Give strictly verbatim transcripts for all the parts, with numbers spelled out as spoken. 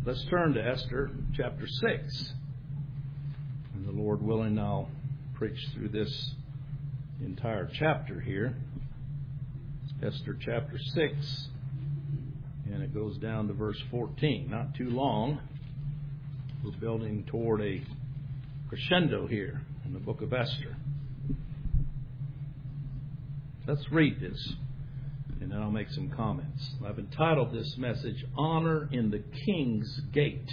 let's turn to Esther chapter six. And the Lord willing, I'll preach through this entire chapter here. Esther chapter six, and it goes down to verse fourteen. Not too long. We're building toward a crescendo here in the book of Esther. Let's read this, and then I'll make some comments. I've entitled this message, Honor in the King's Gate.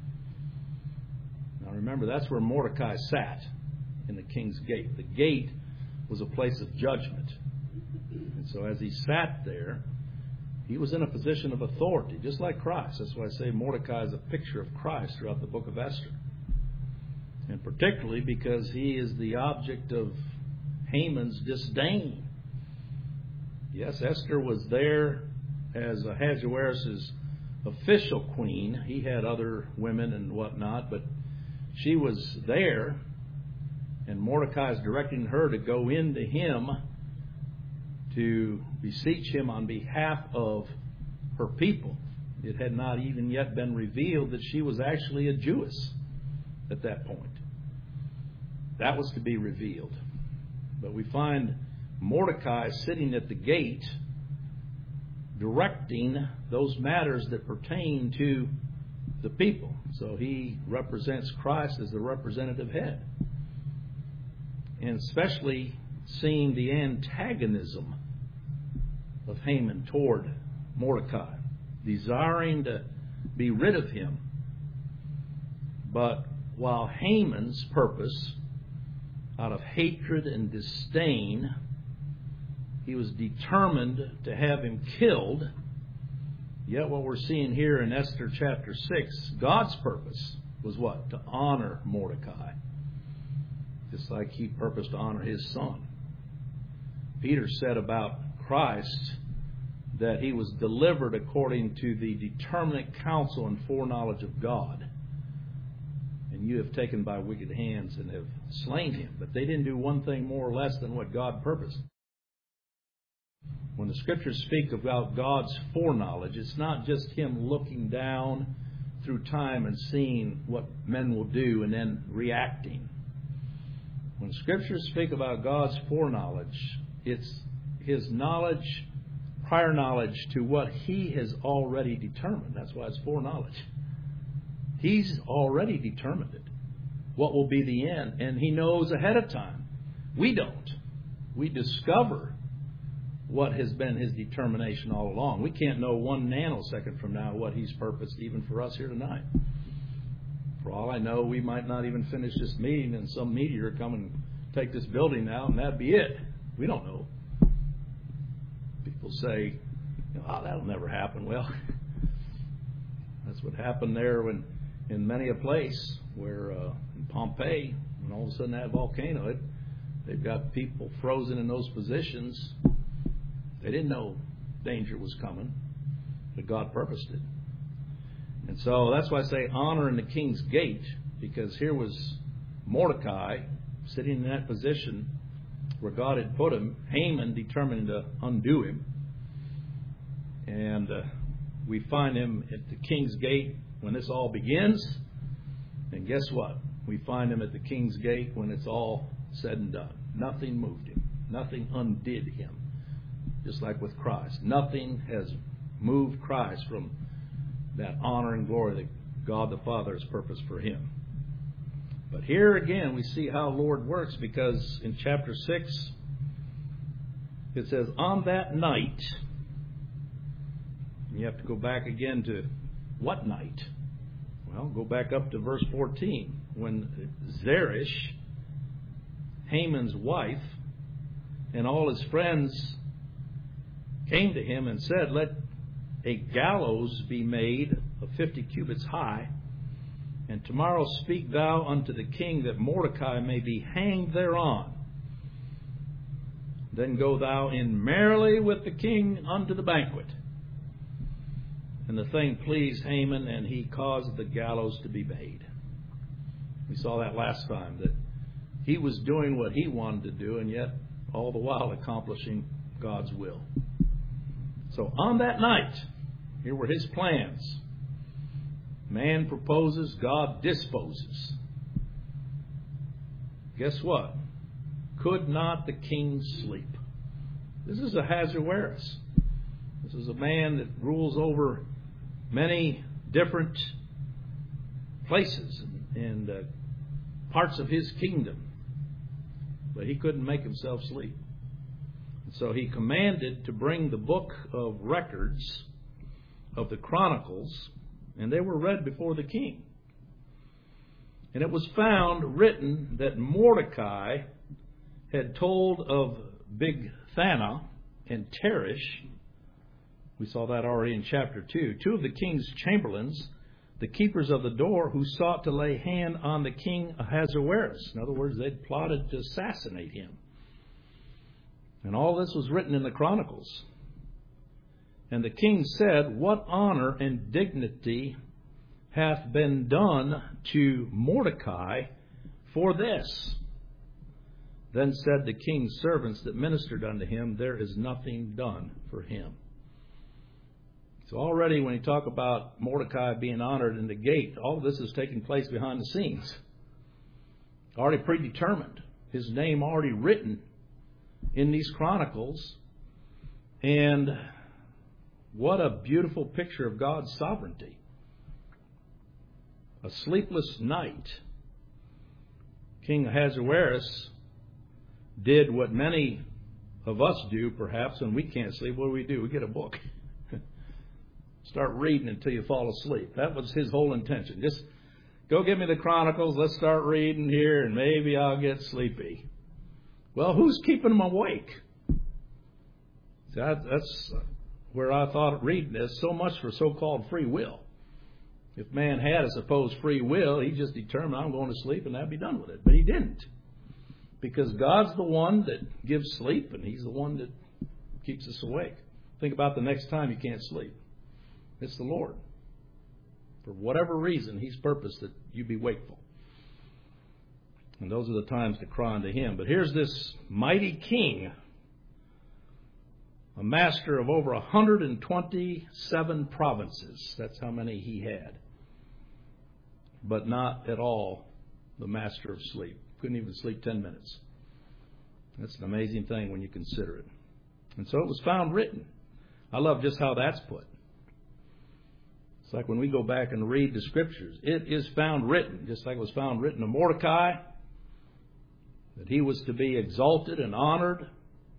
Now remember, that's where Mordecai sat, in the King's Gate. The gate was a place of judgment. And so as he sat there, he was in a position of authority, just like Christ. That's why I say Mordecai is a picture of Christ throughout the book of Esther. And particularly because he is the object of Haman's disdain. Yes, Esther was there as Ahasuerus' official queen. He had other women and whatnot, but she was there, and Mordecai is directing her to go into him to beseech him on behalf of her people. It had not even yet been revealed that she was actually a Jewess at that point. That was to be revealed. But we find Mordecai sitting at the gate directing those matters that pertain to the people. So he represents Christ as the representative head. And especially seeing the antagonism of Haman toward Mordecai, desiring to be rid of him. But while Haman's purpose, out of hatred and disdain, he was determined to have him killed, yet what we're seeing here in Esther chapter six, God's purpose was what? To honor Mordecai. Just like he purposed to honor his son. Peter said about Christ that he was delivered according to the determinate counsel and foreknowledge of God. And you have taken by wicked hands and have slain him. But they didn't do one thing more or less than what God purposed. When the Scriptures speak about God's foreknowledge, it's not just him looking down through time and seeing what men will do and then reacting. When Scriptures speak about God's foreknowledge, it's his knowledge, prior knowledge to what he has already determined. That's why it's foreknowledge. He's already determined it, what will be the end, and he knows ahead of time. We don't. We discover what has been his determination all along. We can't know one nanosecond from now what he's purposed even for us here tonight. For all I know, we might not even finish this meeting and some meteor come and take this building now and that'd be it. We don't know. People say, oh, that'll never happen. Well, that's what happened there when in many a place where uh, in Pompeii, when all of a sudden that volcano, it, they've got people frozen in those positions. They didn't know danger was coming, but God purposed it. And so that's why I say honor in the king's gate, because here was Mordecai sitting in that position where God had put him, Haman determined to undo him. And uh, we find him at the king's gate when this all begins. And guess what? We find him at the king's gate when it's all said and done. Nothing moved him. Nothing undid him. Just like with Christ. Nothing has moved Christ from that honor and glory that God the Father has purposed for him. But here again we see how the Lord works, because in chapter six it says, on that night, and you have to go back again to what night? Well, go back up to verse fourteen, when Zeresh, Haman's wife, and all his friends came to him and said, let a gallows be made of fifty cubits high, and tomorrow speak thou unto the king that Mordecai may be hanged thereon. Then go thou in merrily with the king unto the banquet. And the thing pleased Haman, and he caused the gallows to be made. We saw that last time, that he was doing what he wanted to do, and yet all the while accomplishing God's will. So on that night, here were his plans. Man proposes, God disposes. Guess what? Could not the king sleep? This is Ahasuerus. This is a man that rules over many different places and uh, parts of his kingdom. But he couldn't make himself sleep. And so he commanded to bring the book of records of the Chronicles, and they were read before the king. And it was found written that Mordecai had told of Bigthana and Teresh. We saw that already in chapter two. Two of the king's chamberlains, the keepers of the door, who sought to lay hand on the king Ahasuerus. In other words, they'd plotted to assassinate him. And all this was written in the Chronicles. And the king said, "What honor and dignity hath been done to Mordecai for this?" Then said the king's servants that ministered unto him, "There is nothing done for him." So already when you talk about Mordecai being honored in the gate, all of this is taking place behind the scenes. Already predetermined. His name already written in these chronicles. And what a beautiful picture of God's sovereignty. A sleepless night. King Ahasuerus did what many of us do, perhaps, when we can't sleep. What do we do? We get a book. Start reading until you fall asleep. That was his whole intention. Just go get me the Chronicles. Let's start reading here, and maybe I'll get sleepy. Well, who's keeping him awake? See, that's where I thought reading this. So much for so-called free will. If man had a supposed free will, he just determined, I'm going to sleep, and that'd be done with it. But he didn't. Because God's the one that gives sleep, and He's the one that keeps us awake. Think about the next time you can't sleep. It's the Lord. For whatever reason, He's purposed that you be wakeful. And those are the times to cry unto Him. But here's this mighty king, a master of over one hundred twenty-seven provinces. That's how many he had. But not at all the master of sleep. Couldn't even sleep ten minutes. That's an amazing thing when you consider it. And so it was found written. I love just how that's put. It's like when we go back and read the Scriptures. It is found written, just like it was found written of Mordecai, that he was to be exalted and honored.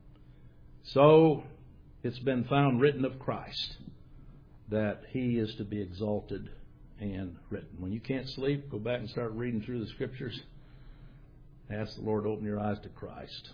So it's been found written of Christ, that He is to be exalted and written. When you can't sleep, go back and start reading through the Scriptures. Ask the Lord to open your eyes to Christ.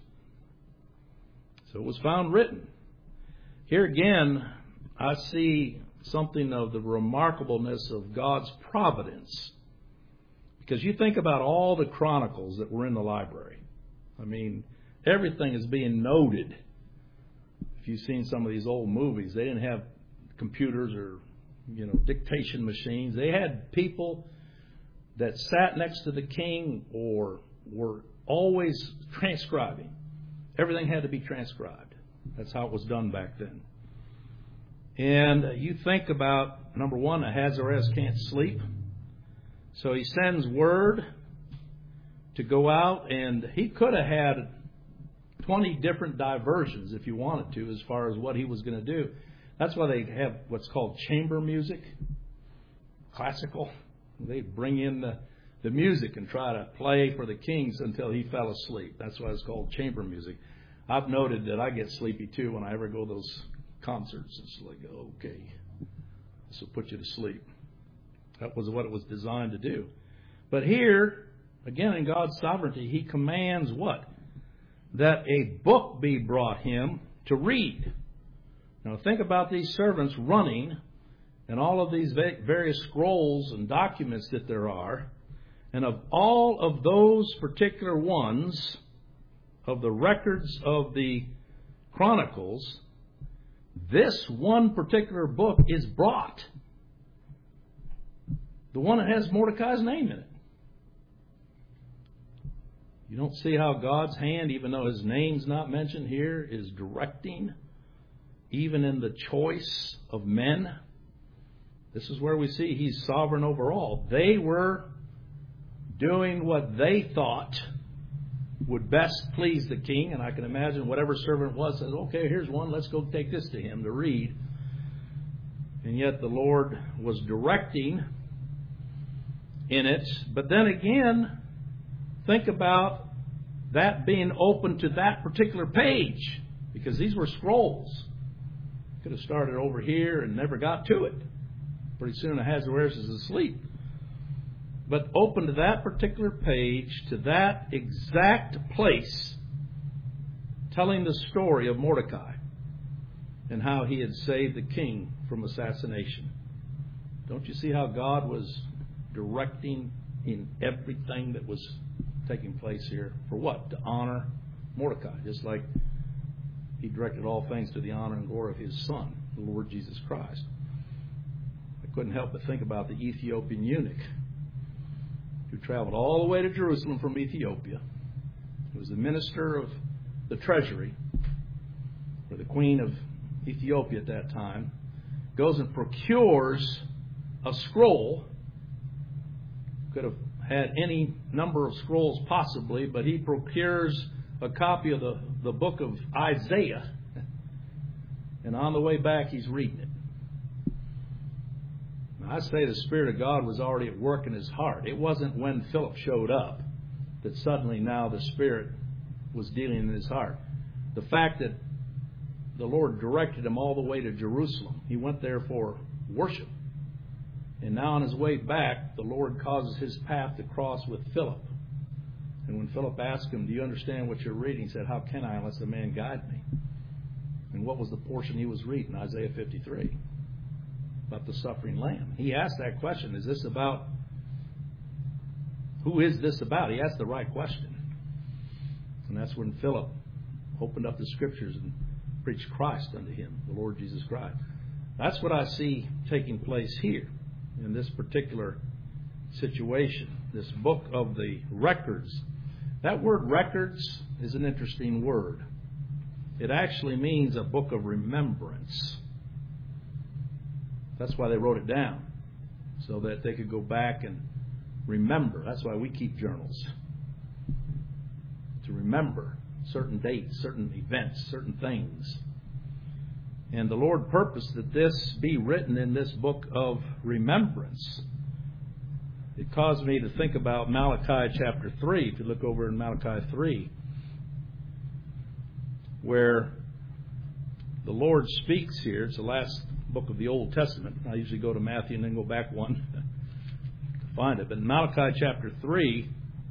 So it was found written. Here again, I see something of the remarkableness of God's providence. Because you think about all the chronicles that were in the library. I mean, everything is being noted. If you've seen some of these old movies, they didn't have computers or, you know, dictation machines. They had people that sat next to the king or were always transcribing. Everything had to be transcribed. That's how it was done back then. And you think about, number one, Ahasuerus can't sleep. So he sends word to go out, and he could have had twenty different diversions if you wanted to as far as what he was going to do. That's why they have what's called chamber music, classical. They bring in the, the music and try to play for the kings until he fell asleep. That's why it's called chamber music. I've noted that I get sleepy too when I ever go to those concerts. It's like, okay, this will put you to sleep. That was what it was designed to do. But here, again, in God's sovereignty, He commands what? That a book be brought him to read. Now think about these servants running and all of these various scrolls and documents that there are. And of all of those particular ones, of the records of the Chronicles, this one particular book is brought. The one that has Mordecai's name in it. You don't see how God's hand, even though His name's not mentioned here, is directing, even in the choice of men. This is where we see He's sovereign over all. They were doing what they thought would best please the king, and I can imagine whatever servant it was says, okay, here's one, let's go take this to him to read. And yet the Lord was directing in it. But then again, think about that being open to that particular page, because these were scrolls. Could have started over here and never got to it. Pretty soon Ahasuerus is asleep. But open to that particular page, to that exact place, telling the story of Mordecai and how he had saved the king from assassination. Don't you see how God was directing in everything that was taking place here? For what? To honor Mordecai, just like He directed all things to the honor and glory of His Son, the Lord Jesus Christ. I couldn't help but think about the Ethiopian eunuch who traveled all the way to Jerusalem from Ethiopia. He was the minister of the treasury, or the queen of Ethiopia at that time. Goes and procures a scroll. Could have had any number of scrolls possibly, but he procures a copy of the, the book of Isaiah. And on the way back, he's reading it. I say the Spirit of God was already at work in his heart. It wasn't when Philip showed up that suddenly now the Spirit was dealing in his heart. The fact that the Lord directed him all the way to Jerusalem. He went there for worship. And now on his way back, the Lord causes his path to cross with Philip. And when Philip asked him, do you understand what you're reading? He said, how can I unless a man guide me? And what was the portion he was reading? Isaiah fifty-three. About the suffering lamb. He asked that question, is this about, who is this about? He asked the right question. And that's when Philip opened up the Scriptures and preached Christ unto him, the Lord Jesus Christ. That's what I see taking place here in this particular situation, this book of the records. That word records is an interesting word. It actually means a book of remembrance. That's why they wrote it down, so that they could go back and remember. That's why we keep journals. To remember certain dates, certain events, certain things. And the Lord purposed that this be written in this book of remembrance. It caused me to think about Malachi chapter three. If you look over in Malachi three, where the Lord speaks here. It's the last book of the Old Testament. I usually go to Matthew and then go back one to find it. But in Malachi chapter three,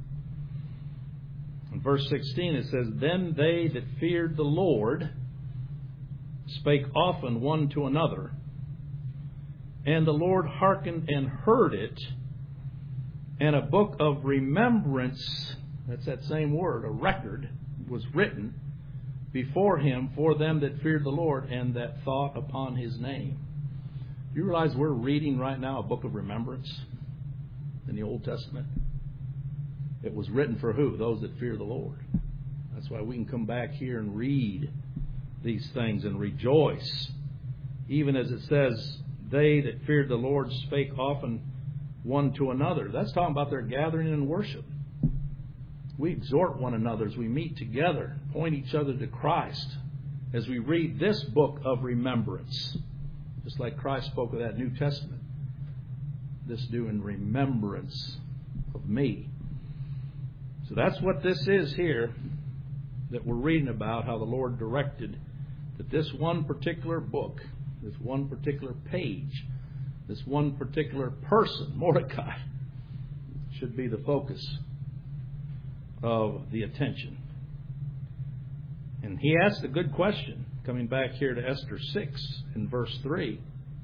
in verse sixteen, it says, then they that feared the Lord spake often one to another, and the Lord hearkened and heard it, and a book of remembrance, that's that same word, a record, was written before him for them that feared the Lord and that thought upon his name. Do you realize we're reading right now a book of remembrance in the Old Testament? It was written for who? Those that fear the Lord. That's why we can come back here and read these things and rejoice. Even as it says, they that feared the Lord spake often one to another. That's talking about their gathering in worship. We exhort one another as we meet together, point each other to Christ, as we read this book of remembrance. Just like Christ spoke of that New Testament. This do in remembrance of me. So that's what this is here that we're reading about, how the Lord directed that this one particular book, this one particular page, this one particular person, Mordecai, should be the focus of the attention. And he asked a good question, coming back here to Esther six in verse three.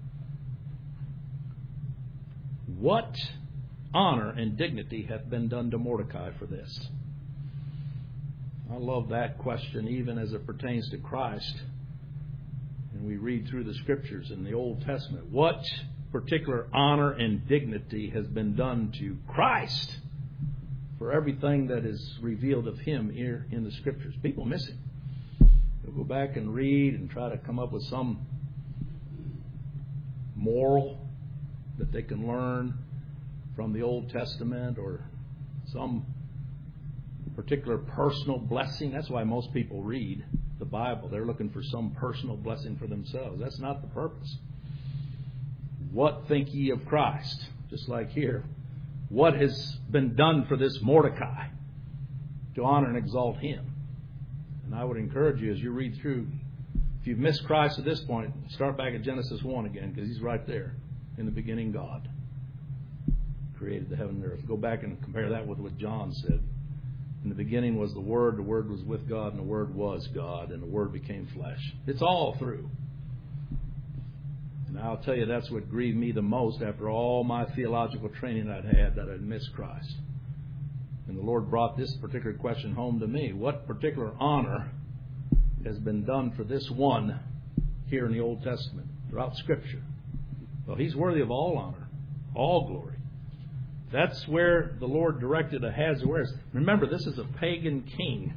What honor and dignity hath been done to Mordecai for this? I love that question, even as it pertains to Christ. And we read through the Scriptures in the Old Testament. What particular honor and dignity has been done to Christ for everything that is revealed of Him here in the Scriptures? People miss Him. They'll go back and read and try to come up with some moral that they can learn from the Old Testament or some particular personal blessing. That's why most people read the Bible. They're looking for some personal blessing for themselves. That's not the purpose. What think ye of Christ? Just like here. What has been done for this Mordecai to honor and exalt him? And I would encourage you as you read through, if you've missed Christ at this point, start back at Genesis one again, because he's right there. In the beginning, God created the heaven and earth. Go back and compare that with what John said. In the beginning was the Word, the Word was with God, and the Word was God, and the Word became flesh. It's all through. And I'll tell you, that's what grieved me the most after all my theological training I'd had, that I'd missed Christ. And the Lord brought this particular question home to me. What particular honor has been done for this one here in the Old Testament, throughout Scripture? Well, he's worthy of all honor, all glory. That's where the Lord directed Ahasuerus. Remember, this is a pagan king.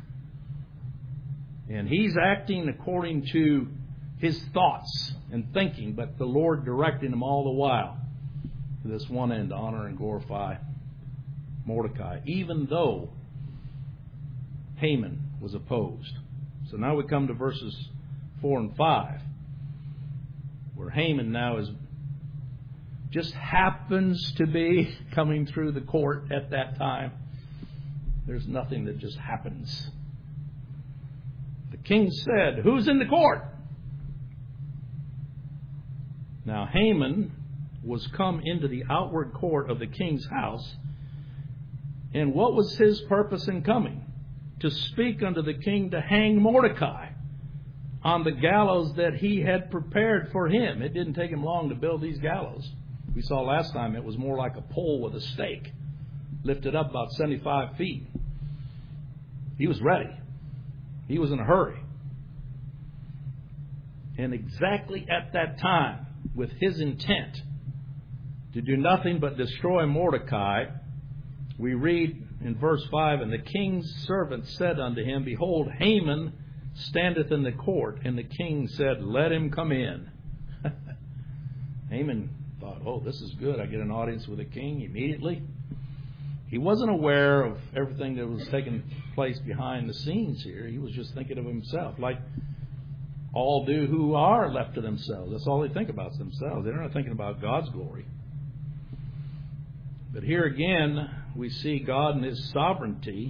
And he's acting according to his thoughts and thinking, but the Lord directing him all the while to this one end, to honor and glorify Mordecai, even though Haman was opposed. So now we come to verses four and five, where Haman now is just happens to be coming through the court at that time. There's nothing that just happens. The king said, "Who's in the court?" Now Haman was come into the outward court of the king's house. And what was his purpose in coming? To speak unto the king to hang Mordecai on the gallows that he had prepared for him. It didn't take him long to build these gallows. We saw last time it was more like a pole with a stake, lifted up about seventy-five feet. He was ready. He was in a hurry. And exactly at that time, with his intent to do nothing but destroy Mordecai, we read in verse five, "And the king's servant said unto him, Behold, Haman standeth in the court. And the king said, Let him come in." Haman thought, oh, this is good. I get an audience with the king immediately. He wasn't aware of everything that was taking place behind the scenes here. He was just thinking of himself, like all do who are left to themselves. That's all they think about is themselves. They're not thinking about God's glory. But here again, we see God in His sovereignty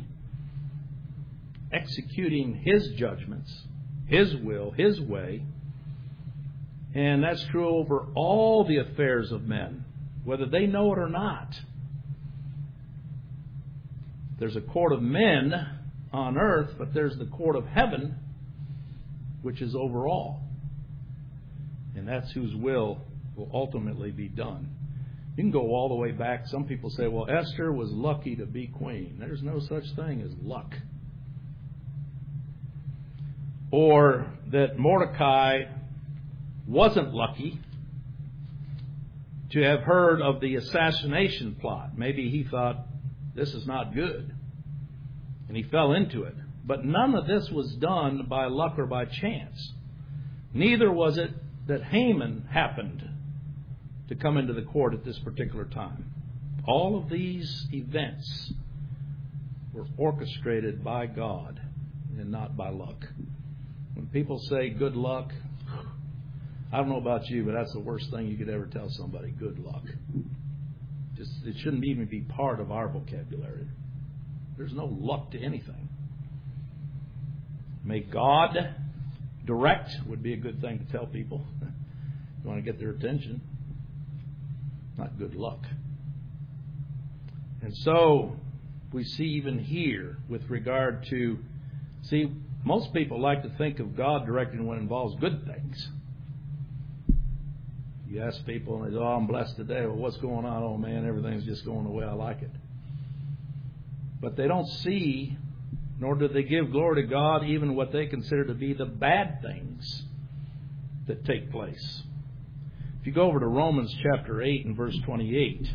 executing His judgments, His will, His way. And that's true over all the affairs of men, whether they know it or not. There's a court of men on earth, but there's the court of heaven, which is over all. And that's whose will will ultimately be done. You can go all the way back. Some people say, well, Esther was lucky to be queen. There's no such thing as luck. Or that Mordecai wasn't lucky to have heard of the assassination plot. Maybe he thought, this is not good, and he fell into it. But none of this was done by luck or by chance. Neither was it that Haman happened to come into the court at this particular time. All of these events were orchestrated by God and not by luck. When people say good luck, I don't know about you, but that's the worst thing you could ever tell somebody, good luck. Just, it shouldn't even be part of our vocabulary. There's no luck to anything. May God direct would be a good thing to tell people. You want to get their attention. Not good luck. And so we see even here with regard to, see, most people like to think of God directing when it involves good things. You ask people, and they say, oh, I'm blessed today. Well, what's going on? Oh, man, everything's just going the way I like it. But they don't see, nor do they give glory to God, even what they consider to be the bad things that take place. If you go over to Romans chapter eight and verse twenty-eight,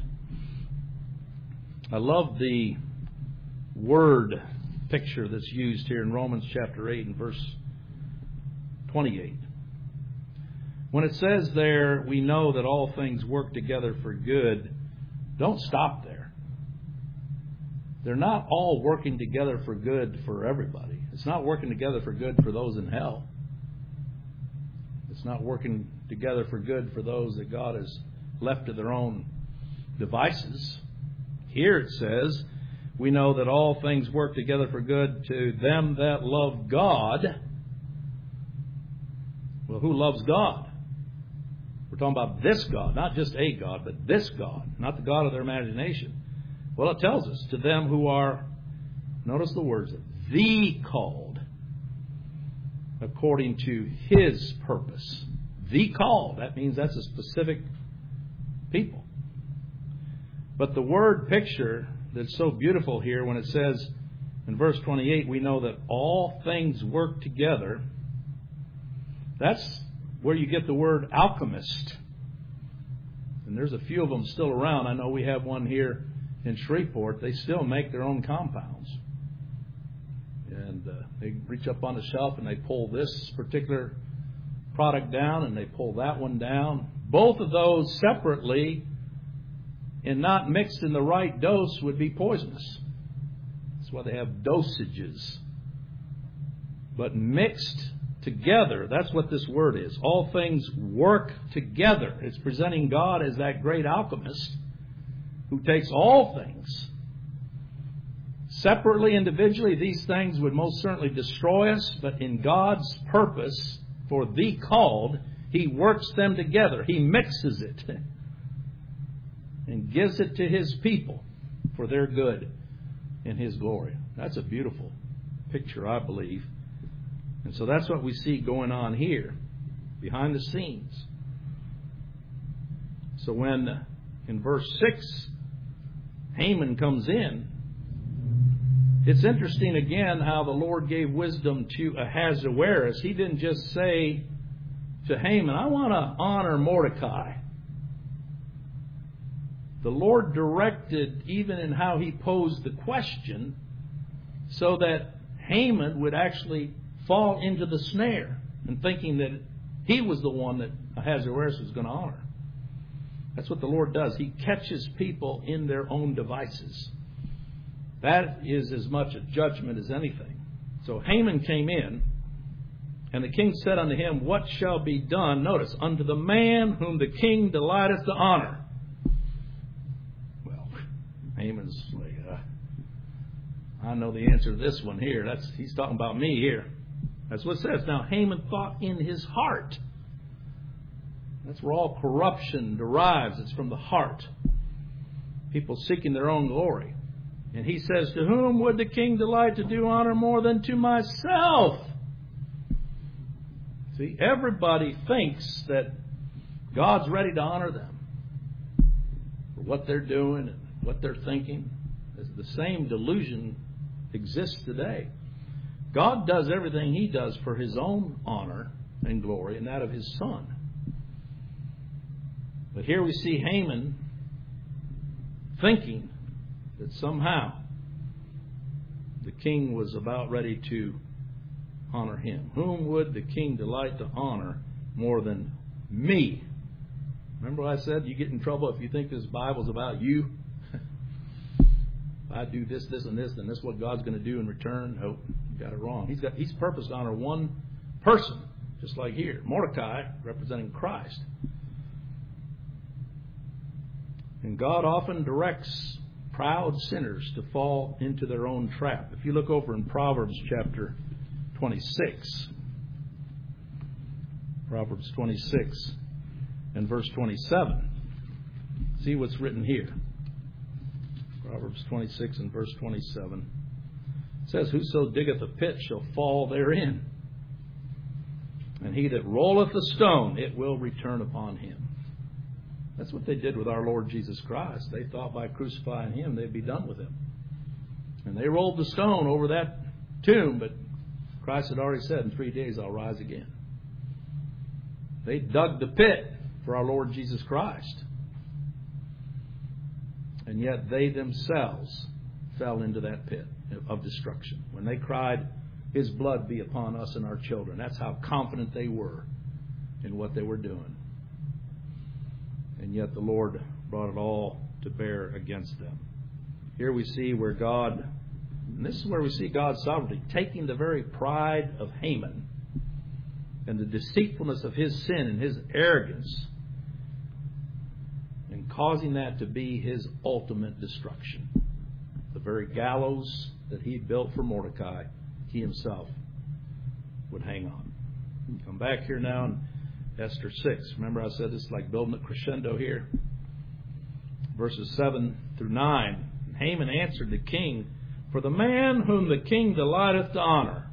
I love the word picture that's used here in Romans chapter eight and verse twenty-eight. When it says there, we know that all things work together for good, don't stop there. They're not all working together for good for everybody. It's not working together for good for those in hell. It's not working together for good for those that God has left to their own devices. Here it says, we know that all things work together for good to them that love God. Well, who loves God? We're talking about this God, not just a God, but this God, not the God of their imagination. Well, it tells us, to them who are, notice the words, the called, according to His purpose. The called, that means that's a specific people. But the word picture that's so beautiful here, when it says in verse twenty-eight, we know that all things work together. That's where you get the word alchemist. And there's a few of them still around. I know we have one here in Shreveport. They still make their own compounds. And uh, they reach up on the shelf and they pull this particular product down and they pull that one down. Both of those separately and not mixed in the right dose would be poisonous. That's why they have dosages. But mixed together, that's what this word is. All things work together. It's presenting God as that great alchemist who takes all things. Separately, individually, these things would most certainly destroy us, but in God's purpose for the called, He works them together. He mixes it and gives it to His people for their good and His glory. That's a beautiful picture, I believe. And so that's what we see going on here, behind the scenes. So when, in verse six, Haman comes in, it's interesting again how the Lord gave wisdom to Ahasuerus. He didn't just say to Haman, I want to honor Mordecai. The Lord directed even in how he posed the question so that Haman would actually fall into the snare and thinking that he was the one that Ahasuerus was going to honor. That's what the Lord does. He catches people in their own devices. That is as much a judgment as anything. So Haman came in, and the king said unto him, What shall be done, notice, unto the man whom the king delighteth to honor? Well, Haman's like, uh, I know the answer to this one here. That's he's talking about me here. That's what it says. Now, Haman thought in his heart. That's where all corruption derives. It's from the heart. People seeking their own glory. And he says, To whom would the king delight to do honor more than to myself? See, everybody thinks that God's ready to honor them for what they're doing and what they're thinking. The same delusion exists today. God does everything He does for His own honor and glory and that of His Son. But here we see Haman thinking that somehow the king was about ready to honor him. Whom would the king delight to honor more than me? Remember what I said? You get in trouble if you think this Bible's about you. If I do this, this, and this, then this is what God's going to do in return. Nope, you got it wrong. He's got He's purposed to honor one person, just like here. Mordecai, representing Christ. And God often directs proud sinners to fall into their own trap. If you look over in Proverbs chapter twenty-six, Proverbs twenty-six and verse twenty-seven, see what's written here. Proverbs twenty-six and verse twenty-seven. It says, Whoso diggeth a pit shall fall therein, and he that rolleth a stone, it will return upon him. That's what they did with our Lord Jesus Christ. They thought by crucifying Him they'd be done with Him. And they rolled the stone over that tomb, but Christ had already said, in three days I'll rise again. They dug the pit for our Lord Jesus Christ. And yet they themselves fell into that pit of destruction. When they cried, His blood be upon us and our children. That's how confident they were in what they were doing. And yet the Lord brought it all to bear against them. Here we see where God, and this is where we see God's sovereignty, taking the very pride of Haman and the deceitfulness of his sin and his arrogance and causing that to be his ultimate destruction. The very gallows that he built for Mordecai, he himself would hang on. Come back here now in Esther six. Remember I said this is like building a crescendo here. Verses seven through nine. Haman answered the king, "For the man whom the king delighteth to honor."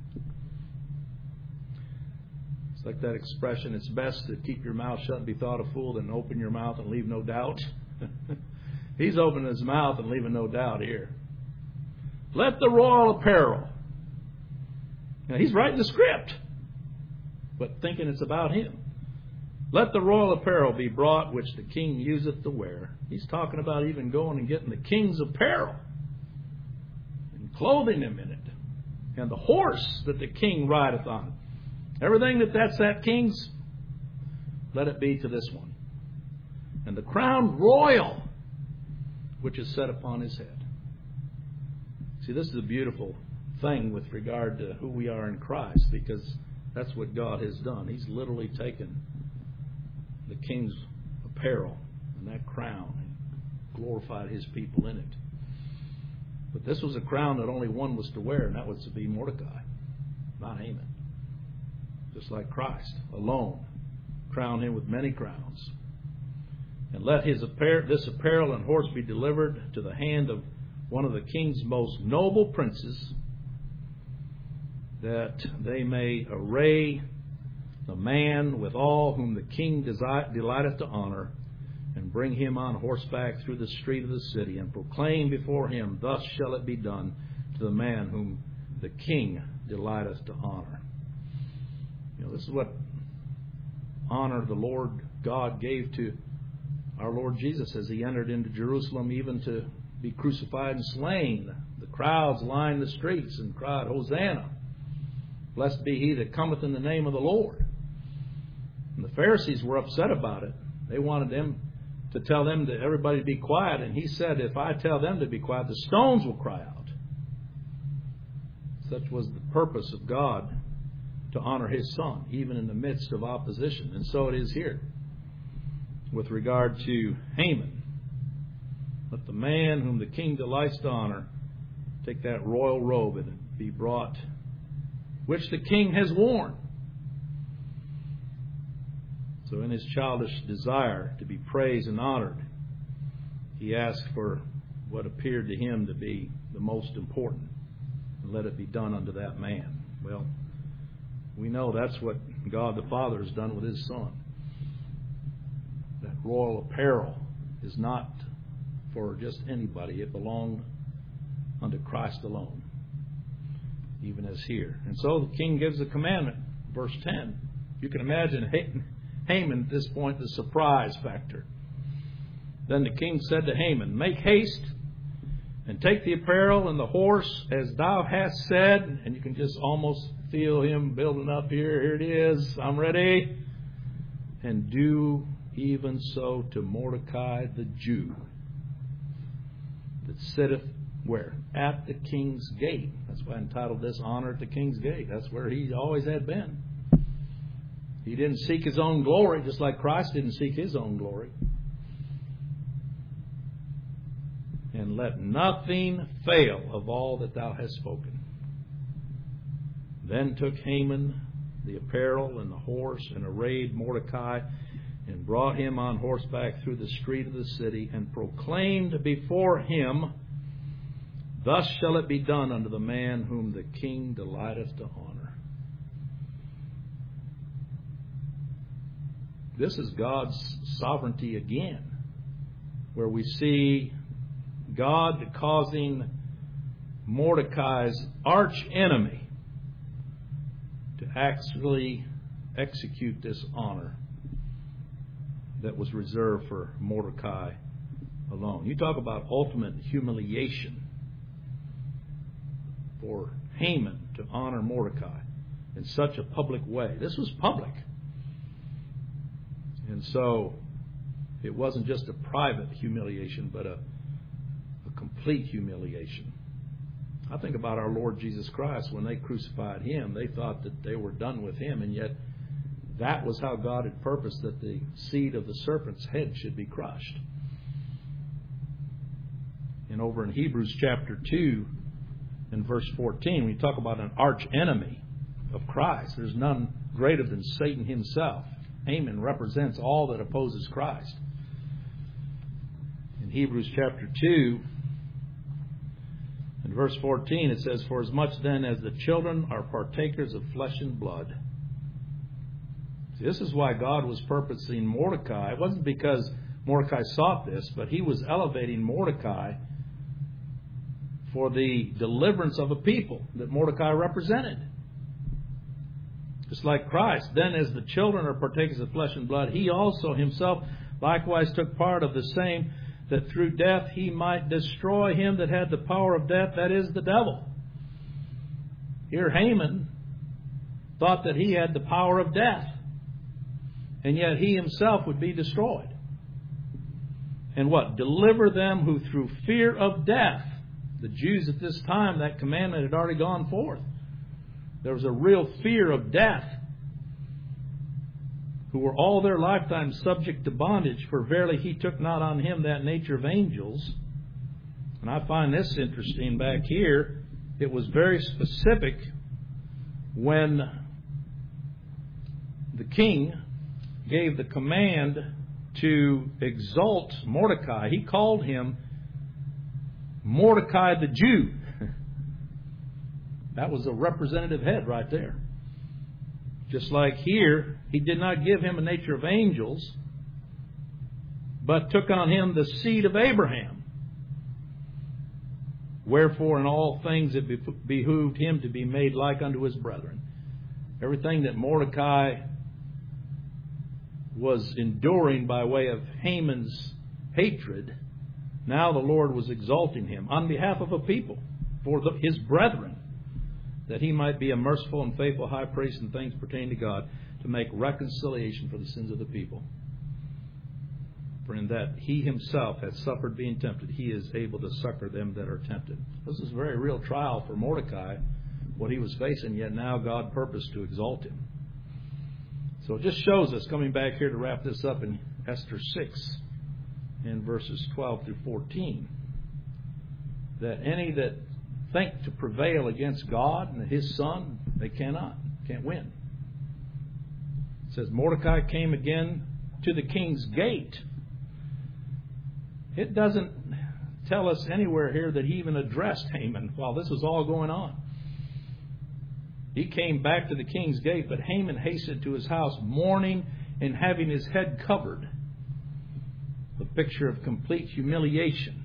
It's like that expression, it's best to keep your mouth shut and be thought a fool than open your mouth and leave no doubt. He's opening his mouth and leaving no doubt here. "Let the royal apparel." Now he's writing the script, but thinking it's about him. "Let the royal apparel be brought which the king useth to wear." He's talking about even going and getting the king's apparel and clothing him in it. And the horse that the king rideth on. Everything that that's that king's, let it be to this one. And the crown royal which is set upon his head. See, this is a beautiful thing with regard to who we are in Christ, because that's what God has done. He's literally taken the king's apparel and that crown and glorified his people in it. But this was a crown that only one was to wear, and that was to be Mordecai, not Haman. Just like Christ alone crowned him with many crowns. "And let his appar- this apparel and horse be delivered to the hand of one of the king's most noble princes, that they may array the man with all whom the king desi- delighteth to honor, and bring him on horseback through the street of the city, and proclaim before him, thus shall it be done to the man whom the king delighteth to honor." You know, this is what honor the Lord God gave to our Lord Jesus as he entered into Jerusalem, even to be crucified and slain. The crowds lined the streets and cried, "Hosanna! Blessed be he that cometh in the name of the Lord." And the Pharisees were upset about it. They wanted them to tell them that everybody to be quiet. And he said, "If I tell them to be quiet, the stones will cry out." Such was the purpose of God, to honor his Son, even in the midst of opposition. And so it is here with regard to Haman. Let the man whom the king delights to honor take that royal robe and be brought, which the king has worn. So in his childish desire to be praised and honored, he asked for what appeared to him to be the most important, and let it be done unto that man. Well, we know that's what God the Father has done with his Son. That royal apparel is not for just anybody. It belonged unto Christ alone, even as here. And so the king gives a commandment, verse ten. You can imagine Haman at this point, the surprise factor. "Then the king said to Haman, Make haste and take the apparel and the horse as thou hast said." And you can just almost feel him building up here. Here it is. I'm ready. "And do even so to Mordecai the Jew, that sitteth where? At the king's gate." That's why I entitled this "Honor at the King's Gate." That's where he always had been. He didn't seek his own glory, just like Christ didn't seek his own glory. "And let nothing fail of all that thou hast spoken." Then took Haman the apparel and the horse, and arrayed Mordecai, and brought him on horseback through the street of the city, and proclaimed before him, "Thus shall it be done unto the man whom the king delighteth to honor." This is God's sovereignty again, where we see God causing Mordecai's arch enemy to actually execute this honor that was reserved for Mordecai alone. You talk about ultimate humiliation for Haman to honor Mordecai in such a public way. This was public. And so it wasn't just a private humiliation, but a, a complete humiliation. I think about our Lord Jesus Christ. When they crucified Him, they thought that they were done with Him, and yet that was how God had purposed that the seed of the serpent's head should be crushed. And over in Hebrews chapter two and verse fourteen, we talk about an arch enemy of Christ. There's none greater than Satan himself. Haman represents all that opposes Christ. In Hebrews chapter two and verse fourteen, it says, "For as much then as the children are partakers of flesh and blood." See, this is why God was purposing Mordecai. It wasn't because Mordecai sought this, but he was elevating Mordecai for the deliverance of a people that Mordecai represented. Just like Christ, then as the children are partakers of flesh and blood, He also Himself likewise took part of the same, that through death He might destroy him that had the power of death, that is, the devil. Here Haman thought that he had the power of death, and yet he himself would be destroyed. And what? Deliver them who through fear of death. The Jews at this time, that commandment had already gone forth. There was a real fear of death, who were all their lifetime subject to bondage, for verily He took not on Him that nature of angels. And I find this interesting back here. It was very specific when the king gave the command to exalt Mordecai. He called him Mordecai the Jew. That was a representative head right there. Just like here, He did not give him a nature of angels, but took on him the seed of Abraham. Wherefore in all things it behooved him to be made like unto his brethren. Everything that Mordecai was enduring by way of Haman's hatred, now the Lord was exalting him on behalf of a people, for the, his brethren, that he might be a merciful and faithful high priest in things pertaining to God, to make reconciliation for the sins of the people. For in that He Himself hath suffered being tempted, He is able to succor them that are tempted. This is a very real trial for Mordecai, what he was facing, yet now God purposed to exalt him. So it just shows us, coming back here to wrap this up in Esther six, in verses twelve through fourteen, that any that think to prevail against God and His Son, they cannot, can't win. It says, Mordecai came again to the king's gate. It doesn't tell us anywhere here that he even addressed Haman while this was all going on. He came back to the king's gate, but Haman hastened to his house, mourning and having his head covered. The picture of complete humiliation.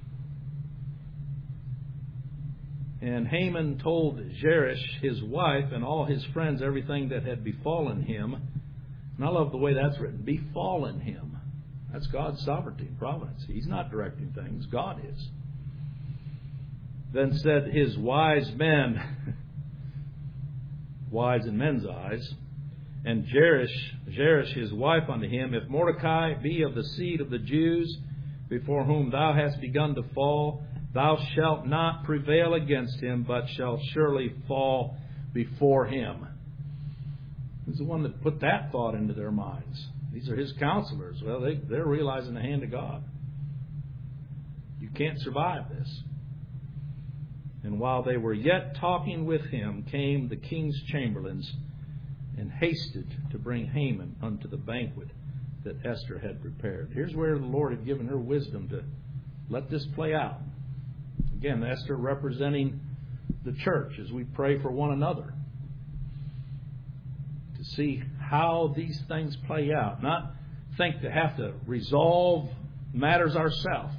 And Haman told Zeresh, his wife, and all his friends everything that had befallen him. And I love the way that's written. Befallen him. That's God's sovereignty and providence. He's not directing things. God is. Then said his wise men, wise in men's eyes, and Zeresh, Zeresh his wife unto him, if Mordecai be of the seed of the Jews, before whom thou hast begun to fall, thou shalt not prevail against him, but shalt surely fall before him. Who's the one that put that thought into their minds? These are his counselors. Well, they, they're realizing the hand of God. You can't survive this. And while they were yet talking with him, came the king's chamberlains, and hasted to bring Haman unto the banquet that Esther had prepared. Here's where the Lord had given her wisdom to let this play out. Again, Esther representing the church as we pray for one another. To see how these things play out. Not think to have to resolve matters ourselves.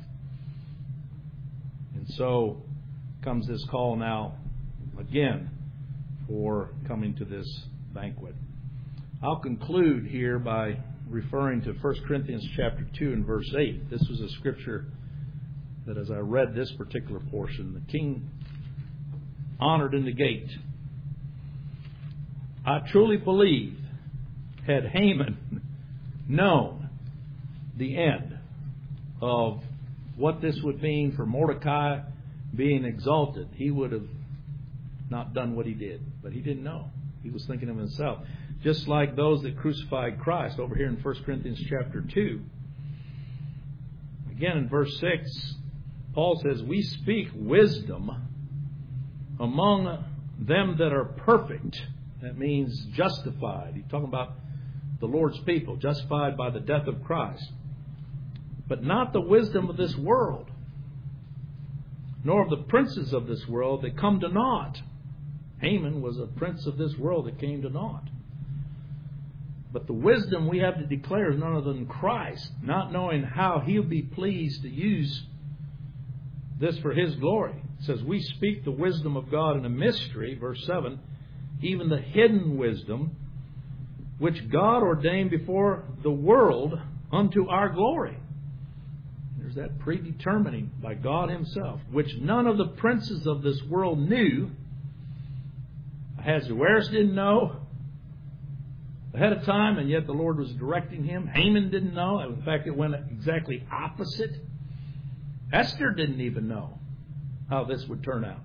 And so comes this call now again for coming to this banquet. I'll conclude here by referring to First Corinthians chapter two and verse eight. This was a scripture that as I read this particular portion, the king honored in the gate. I truly believe, had Haman known the end of what this would mean for Mordecai being exalted, he would have not done what he did. But he didn't know. He was thinking of himself. Just like those that crucified Christ over here in First Corinthians chapter two. Again in verse six, Paul says, we speak wisdom among them that are perfect. That means justified. He's talking about the Lord's people, justified by the death of Christ. But not the wisdom of this world, nor of the princes of this world that come to naught. Haman was a prince of this world that came to naught. But the wisdom we have to declare is none other than Christ, not knowing how He'll be pleased to use this for His glory. It says, we speak the wisdom of God in a mystery, verse seven, even the hidden wisdom, which God ordained before the world unto our glory. There's that predetermining by God Himself, which none of the princes of this world knew. Ahasuerus didn't know ahead of time, and yet the Lord was directing him. Haman didn't know. In fact, it went exactly opposite. Esther didn't even know how this would turn out.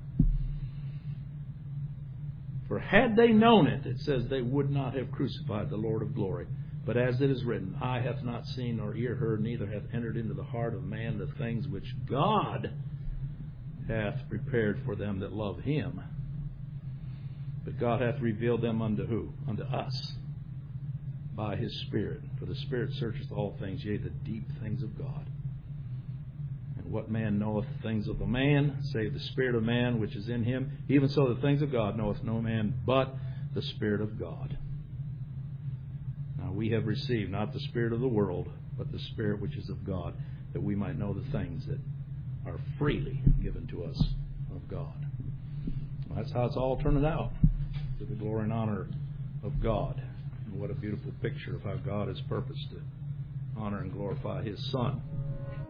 For had they known it, it says they would not have crucified the Lord of glory. But as it is written, eye hath not seen nor ear heard, neither hath entered into the heart of man the things which God hath prepared for them that love Him. But God hath revealed them unto who? Unto us, by His Spirit. For the Spirit searcheth all things, yea, the deep things of God. And what man knoweth the things of a man, save the Spirit of man which is in him? Even so the things of God knoweth no man but the Spirit of God. Now we have received not the spirit of the world, but the Spirit which is of God, that we might know the things that are freely given to us of God. Well, that's how it's all turning out, to the glory and honor of God. And what a beautiful picture of how God has purposed to honor and glorify His Son.